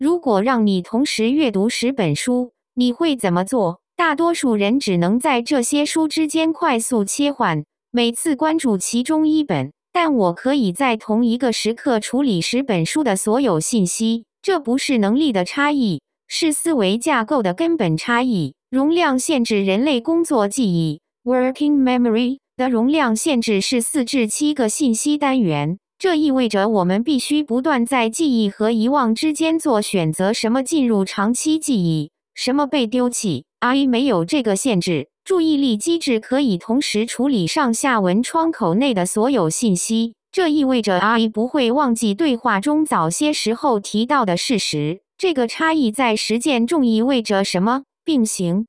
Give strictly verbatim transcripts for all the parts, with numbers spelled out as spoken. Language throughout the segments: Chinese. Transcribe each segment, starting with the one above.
如果让你同时阅读十本书，你会怎么做？大多数人只能在这些书之间快速切换，每次关注其中一本。但我可以在同一个时刻处理十本书的所有信息。这不是能力的差异，是思维架构的根本差异。容量限制。人类工作记忆 （working memory） 的容量限制是四至七个信息单元。这意味着我们必须不断在记忆和遗忘之间做选择：什么进入长期记忆，什么被丢弃。A I 没有这个限制。注意力机制可以同时处理上下文窗口内的所有信息，这意味着 A I 不会忘记对话中早些时候提到的事实。这个差异在实践中意味着什么？并行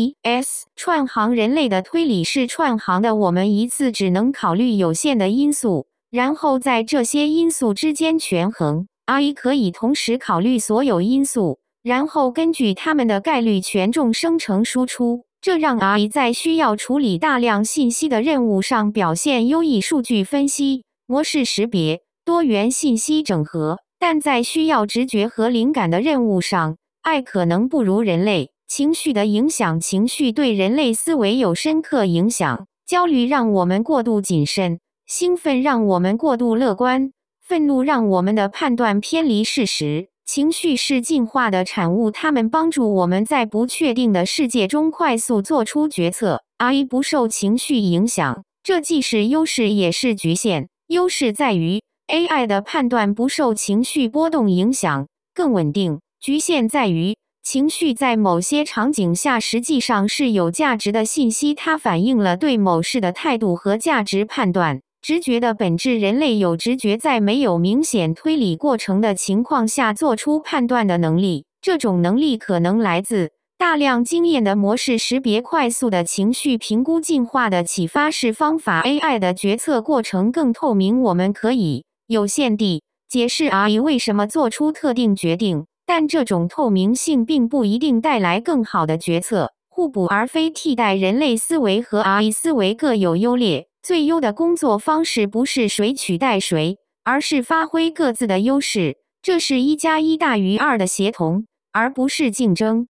vs 串行。人类的推理是串行的，我们一次只能考虑有限的因素，然后在这些因素之间权衡。A I 可以同时考虑所有因素，然后根据它们的概率权重生成输出。这让 A I 在需要处理大量信息的任务上表现优异。数据分析、模式识别、多元信息整合，但在需要直觉和灵感的任务上 ，A I 可能不如人类。情绪的影响。情绪对人类思维有深刻影响。焦虑让我们过度谨慎，兴奋让我们过度乐观，愤怒让我们的判断偏离事实。情绪是进化的产物，它们帮助我们在不确定的世界中快速做出决策。A I 不受情绪影响，这既是优势也是局限。优势在于 A I 的判断不受情绪波动影响，更稳定。局限在于情绪在某些场景下实际上是有价值的信息，它反映了对某事的态度和价值判断。直觉的本质。人类有直觉在没有明显推理过程的情况下做出判断的能力。这种能力可能来自大量经验的模式识别、快速的情绪评估。进化的启发式方法 A I 的决策过程更透明。我们可以有限地解释 A I 为什么做出特定决定，但这种透明性并不一定带来更好的决策。互补而非替代。人类思维和 A I 思维各有优劣。最优的工作方式不是谁取代谁，而是发挥各自的优势。这是一加一大于二的协同，而不是竞争。